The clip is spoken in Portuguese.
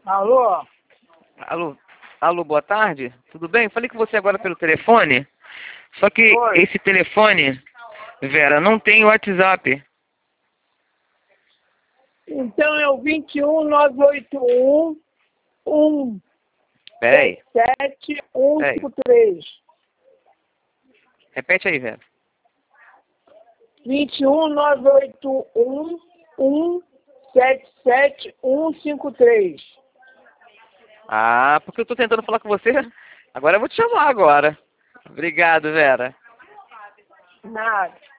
Alô? Alô, alô, boa tarde. Tudo bem? Falei com você agora pelo telefone. Só que Oi. esse telefone, Vera, não tem WhatsApp. Então é o 21981 Peraí, 177 repete aí, Vera. 21981 177 153. Ah, porque eu tô tentando falar com você. Agora eu vou te chamar agora. Obrigado, Vera. Nada.